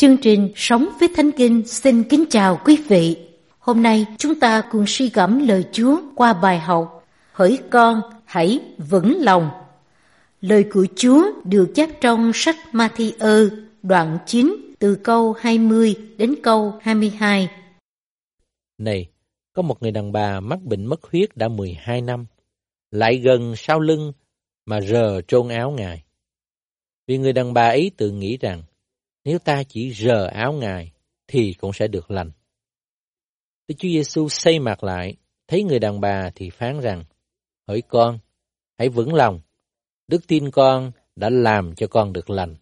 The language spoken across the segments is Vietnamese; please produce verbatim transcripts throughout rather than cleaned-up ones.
Chương trình Sống với Thánh Kinh xin kính chào quý vị. Hôm nay chúng ta cùng suy gẫm lời Chúa qua bài học Hỡi con, hãy vững lòng. Lời của Chúa được chép trong sách Ma-thi-ơ đoạn chín từ câu hai mươi đến câu hai mươi hai. Này, có một người đàn bà mắc bệnh mất huyết đã mười hai năm, lại gần sau lưng mà rờ trôn áo Ngài. Vì người đàn bà ấy tự nghĩ rằng, nếu ta chỉ rờ áo Ngài thì cũng sẽ được lành. Đức Chúa Giêsu xây mặt lại, thấy người đàn bà thì phán rằng, hỡi con, hãy vững lòng, đức tin con đã làm cho con được lành.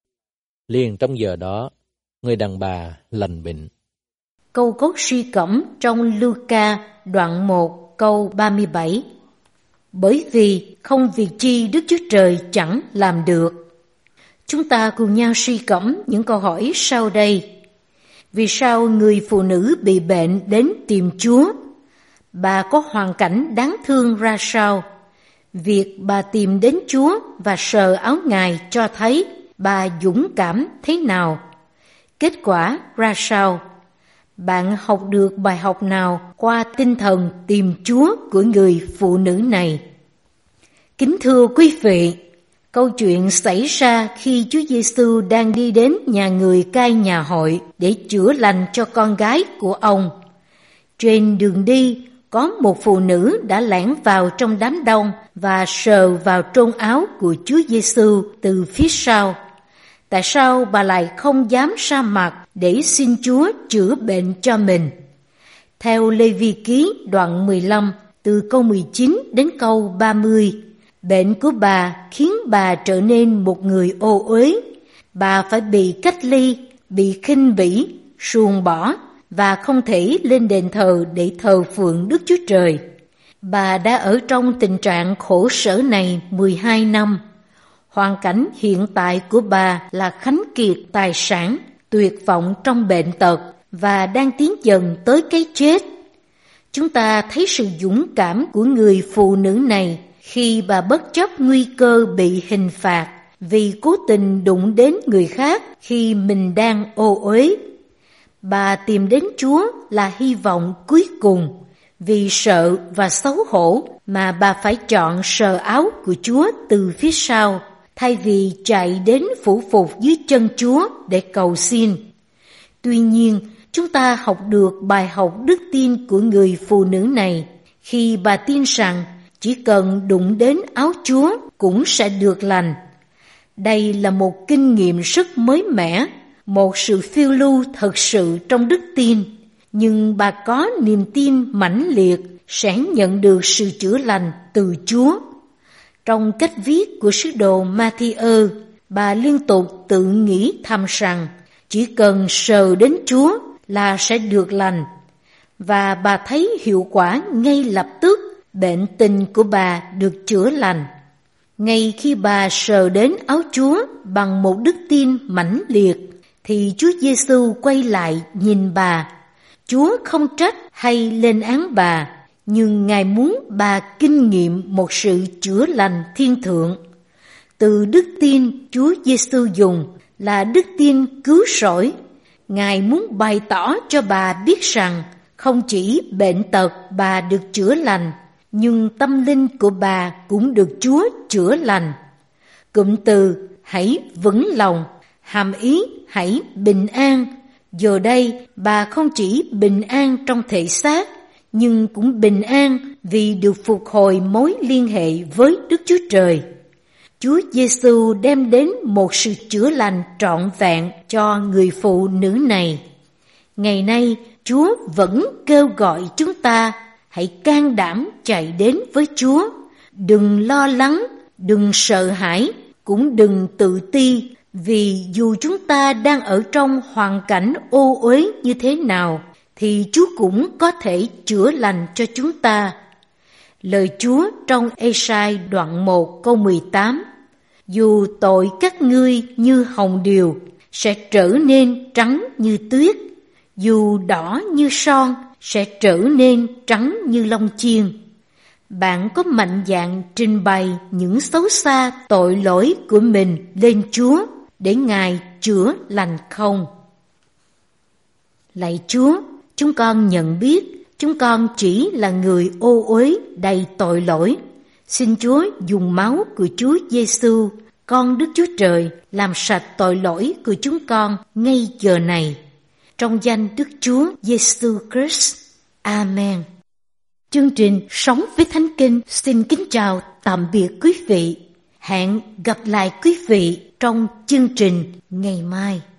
Liền trong giờ đó, người đàn bà lành bệnh. Câu cốt suy gẫm trong Luca đoạn một câu ba mươi bảy. Bởi vì không việc chi Đức Chúa Trời chẳng làm được. Chúng ta cùng nhau suy gẫm những câu hỏi sau đây. Vì sao người phụ nữ bị bệnh đến tìm Chúa? Bà có hoàn cảnh đáng thương ra sao? Việc bà tìm đến Chúa và sờ áo Ngài cho thấy bà dũng cảm thế nào? Kết quả ra sao? Bạn học được bài học nào qua tinh thần tìm Chúa của người phụ nữ này? Kính thưa quý vị, câu chuyện xảy ra khi Chúa Giêsu đang đi đến nhà người cai nhà hội để chữa lành cho con gái của ông. Trên đường đi, có một phụ nữ đã lẻn vào trong đám đông và sờ vào trôn áo của Chúa Giêsu từ phía sau. Tại sao bà lại không dám ra mặt để xin Chúa chữa bệnh cho mình? Theo Lê Vi Ký đoạn mười lăm, từ câu mười chín đến câu ba mươi, bệnh của bà khiến bà trở nên một người ô uế. Bà phải bị cách ly, bị khinh bỉ, ruồng bỏ và không thể lên đền thờ để thờ phượng Đức Chúa Trời. Bà đã ở trong tình trạng khổ sở này mười hai năm. Hoàn cảnh hiện tại của bà là khánh kiệt tài sản, tuyệt vọng trong bệnh tật và đang tiến dần tới cái chết. Chúng ta thấy sự dũng cảm của người phụ nữ này khi bà bất chấp nguy cơ bị hình phạt vì cố tình đụng đến người khác khi mình đang ô uế. Bà tìm đến Chúa là hy vọng cuối cùng. Vì sợ và xấu hổ mà bà phải chọn sờ áo của Chúa từ phía sau, thay vì chạy đến phủ phục dưới chân Chúa để cầu xin. Tuy nhiên, chúng ta học được bài học đức tin của người phụ nữ này khi bà tin rằng chỉ cần đụng đến áo Chúa cũng sẽ được lành. Đây là một kinh nghiệm rất mới mẻ, một sự phiêu lưu thật sự trong đức tin, nhưng bà có niềm tin mãnh liệt sẽ nhận được sự chữa lành từ Chúa. Trong cách viết của sứ đồ Ma-thi-ơ, bà liên tục tự nghĩ thầm rằng chỉ cần sờ đến Chúa là sẽ được lành. Và bà thấy hiệu quả ngay lập tức, bệnh tình của bà được chữa lành. Ngay khi bà sờ đến áo Chúa bằng một đức tin mãnh liệt, thì Chúa Giêsu quay lại nhìn bà. Chúa không trách hay lên án bà, nhưng Ngài muốn bà kinh nghiệm một sự chữa lành thiên thượng. Từ đức tin Chúa Giêsu dùng là đức tin cứu rỗi. Ngài muốn bày tỏ cho bà biết rằng không chỉ bệnh tật bà được chữa lành, nhưng tâm linh của bà cũng được Chúa chữa lành. Cụm từ hãy vững lòng hàm ý hãy bình an. Giờ đây bà không chỉ bình an trong thể xác, nhưng cũng bình an vì được phục hồi mối liên hệ với Đức Chúa Trời. Chúa Giêsu đem đến một sự chữa lành trọn vẹn cho người phụ nữ này. Ngày nay, Chúa vẫn kêu gọi chúng ta hãy can đảm chạy đến với Chúa. Đừng lo lắng, đừng sợ hãi, cũng đừng tự ti, vì dù chúng ta đang ở trong hoàn cảnh ô uế như thế nào, thì Chúa cũng có thể chữa lành cho chúng ta. Lời Chúa trong Ê-sai đoạn một câu mười tám: Dù tội các ngươi như hồng điều, sẽ trở nên trắng như tuyết. Dù đỏ như son, sẽ trở nên trắng như lông chiên. Bạn có mạnh dạn trình bày những xấu xa tội lỗi của mình lên Chúa để Ngài chữa lành không? Lạy Chúa, chúng con nhận biết chúng con chỉ là người ô uế đầy tội lỗi. Xin Chúa dùng máu của Chúa Giêsu, con Đức Chúa Trời, làm sạch tội lỗi của chúng con ngay giờ này. Trong danh Đức Chúa Giêsu Christ. Amen. Chương trình Sống với Thánh Kinh xin kính chào tạm biệt quý vị. Hẹn gặp lại quý vị trong chương trình ngày mai.